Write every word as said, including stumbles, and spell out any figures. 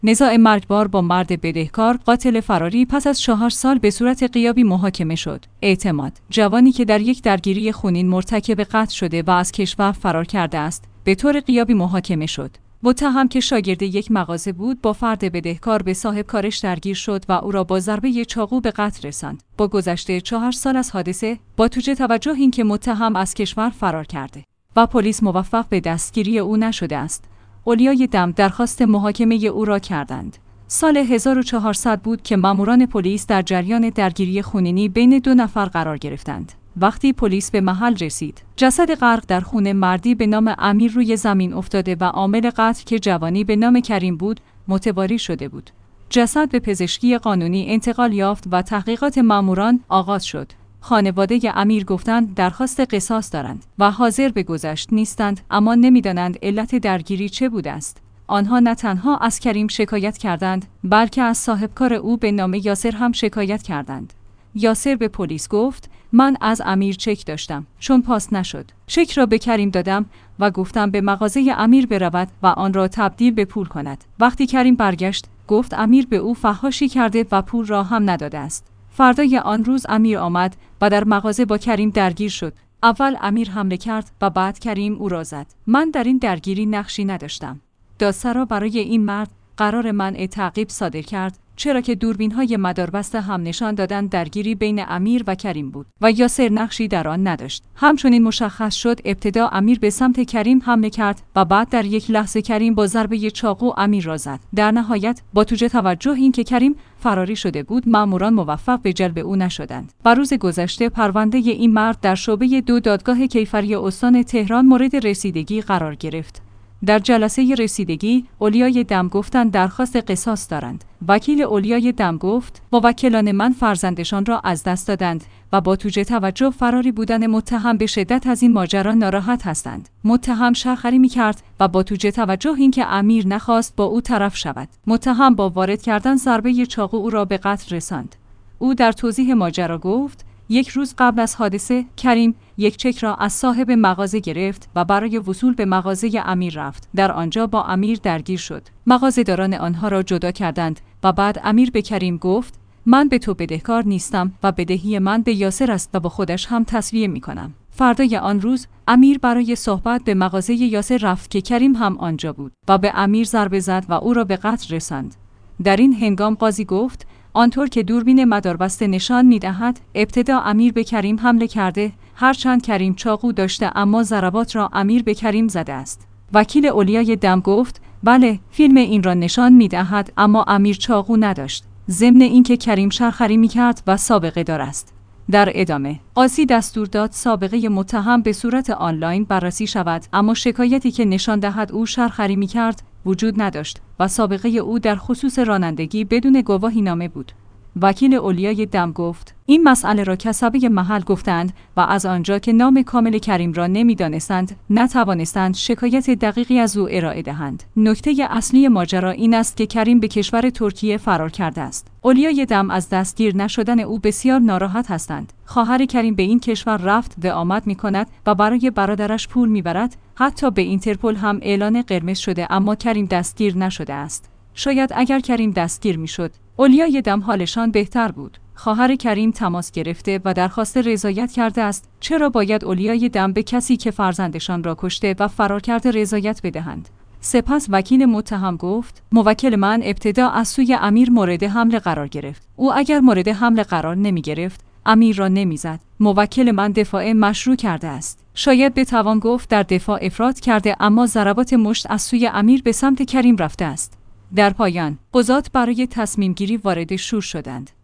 نزاع مرگبار با مرد بدهکار، قاتل فراری پس از چهار سال به صورت غیابی محاکمه شد. اعتماد، جوانی که در یک درگیری خونین مرتکب قتل شده و از کشور فرار کرده است، به طور غیابی محاکمه شد. متهم که شاگرد یک مغازه بود، با فرد بدهکار به صاحب کارش درگیر شد و او را با ضربه چاقو به قتل رساند. با گذشته چهار سال از حادثه، با توجه توجه اینکه متهم از کشور فرار کرده و پلیس موفق به دستگیری او نشده است، اولیای دم درخواست محاکمه او را کردند. سال هزار و چهارصد بود که ماموران پلیس در جریان درگیری خونینی بین دو نفر قرار گرفتند. وقتی پلیس به محل رسید، جسد غرق در خون مردی به نام امیر روی زمین افتاده و عامل قتل که جوانی به نام کریم بود، متواری شده بود. جسد به پزشکی قانونی انتقال یافت و تحقیقات ماموران آغاز شد. خانواده امیر گفتند درخواست قصاص دارند و حاضر به گذشت نیستند، اما نمیدانند علت درگیری چه بوده است. آنها نه تنها از کریم شکایت کردند، بلکه از صاحبکار او به نام یاسر هم شکایت کردند. یاسر به پلیس گفت من از امیر چک داشتم، چون پاس نشد. چک را به کریم دادم و گفتم به مغازه امیر برود و آن را تبدیل به پول کند. وقتی کریم برگشت، گفت امیر به او فحاشی کرده و پول را هم نداده است. فردای آن روز امیر آمد و در مغازه با کریم درگیر شد. اول امیر حمله کرد و بعد کریم او را زد. من در این درگیری نقشی نداشتم. دادسرا برای این مرد قرار منع تعقیب صادر کرد، چرا که دوربین‌های مداربسته هم نشان دادند درگیری بین امیر و کریم بود و یاسر نقشی در آن نداشت. همچنین مشخص شد ابتدا امیر به سمت کریم حمله کرد و بعد در یک لحظه کریم با ضربه چاقو امیر را زد. در نهایت با توجه توجه این که کریم فراری شده بود، ماموران موفق به جلب او نشدند. و روز گذشته پرونده این مرد در شعبه دو دادگاه کیفری استان تهران مورد رسیدگی قرار گرفت. در جلسه رسیدگی، اولیای دم گفتند درخواست قصاص دارند. وکیل اولیای دم گفت موکلان من فرزندشان را از دست دادند و با توجه توجه فراری بودن متهم به شدت از این ماجرا ناراحت هستند. متهم شرخری می‌کرد و با توجه توجه اینکه امیر نخواست با او طرف شود، متهم با وارد کردن ضربه چاقو او را به قتل رساند. او در توضیح ماجرا گفت یک روز قبل از حادثه، کریم یک چک را از صاحب مغازه گرفت و برای وصول به مغازه امیر رفت. در آنجا با امیر درگیر شد. مغازه‌داران آنها را جدا کردند و بعد امیر به کریم گفت من به تو بدهکار نیستم و بدهی من به یاسر است و با خودش هم تسویه می‌کنم. فردای آن روز امیر برای صحبت به مغازه یاسر رفت که کریم هم آنجا بود و به امیر ضربه زد و او را به قتل رساند. در این هنگام قاضی گفت آنطور که دوربین مداربسته نشان می‌دهد، ابتدا امیر به کریم حمله کرده، هرچند کریم چاقو داشته اما ضربات را امیر به کریم زده است. وکیل اولیای دم گفت بله، فیلم این را نشان می‌دهد اما امیر چاقو نداشت، ضمن اینکه کریم شرخری می‌کرد و سابقه دار است. در ادامه قاضی دستور داد سابقه متهم به صورت آنلاین بررسی شود، اما شکایتی که نشان دهد او شرخری می‌کرد وجود نداشت و سابقه او در خصوص رانندگی بدون گواهی نامه بود. وکیل اولیای دم گفت این مسئله را کسبه محل گفتند و از آنجا که نام کامل کریم را نمی‌دانستند، نتوانستند شکایت دقیقی از او ارائه دهند. نکته اصلی ماجرا این است که کریم به کشور ترکیه فرار کرده است. اولیای دم از دستگیر نشدن او بسیار ناراحت هستند. خواهر کریم به این کشور رفت و آمد می‌کند و برای برادرش پول می‌برد. حتی به اینترپل هم اعلان قرمز شده، اما کریم دستگیر نشده است. شاید اگر کریم دستگیر می‌شد، اولیای دم حالشان بهتر بود. خواهر کریم تماس گرفته و درخواست رضایت کرده است. چرا باید اولیای دم به کسی که فرزندشان را کشته و فرار کرده رضایت بدهند؟ سپس وکیل متهم گفت موکل من ابتدا از سوی امیر مورد حمله قرار گرفت. او اگر مورد حمله قرار نمی گرفت، امیر را نمی زد. موکل من دفاع مشروع کرده است. شاید بتوان گفت در دفاع افراط کرده، اما ضربات مشت از سوی امیر به سمت کریم رفته است. در پایان، قضات برای تصمیم گیری وارد شور شدند.